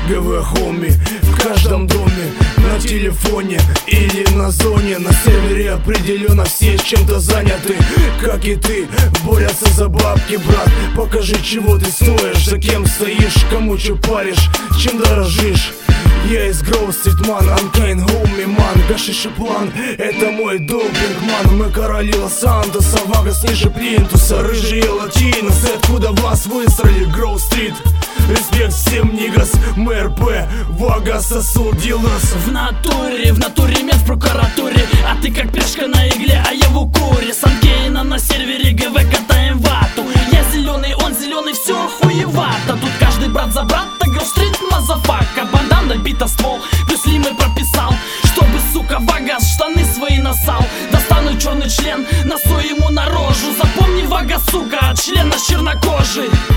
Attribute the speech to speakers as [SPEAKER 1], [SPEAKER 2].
[SPEAKER 1] ГВ хоми в каждом доме, на телефоне или на зоне. На сервере определенно все чем-то заняты, как и ты, борются за бабки, брат. Покажи, чего ты стоишь, за кем стоишь, кому чё паришь, чем дорожишь. Я из Grove Street, man, Unkind Homie, man. Гашиш и план, это мой допинг, ман. Мы короли Лос-Сантоса, Вагас ниже плинтуса. Рыжие латиносы, откуда вас высрали? Grove Street, респект всем нигас. МРП, Вагас, сосуд, дилас.
[SPEAKER 2] В натуре мент в прокуратуре. А ты как пешка на игле, а я в укуре. Санкейна на сервере ГВ катаем вату. Я зеленый, он зеленый, все хуевато. Тут каждый брат за брата, Grove Street, мазафака. Бандана, бита ствол, плюс лимы прописал, чтобы, сука, Вагас штаны свои насал. Достану черный член, насую ему на рожу. Запомни, Вагас, сука, от члена чернокожий.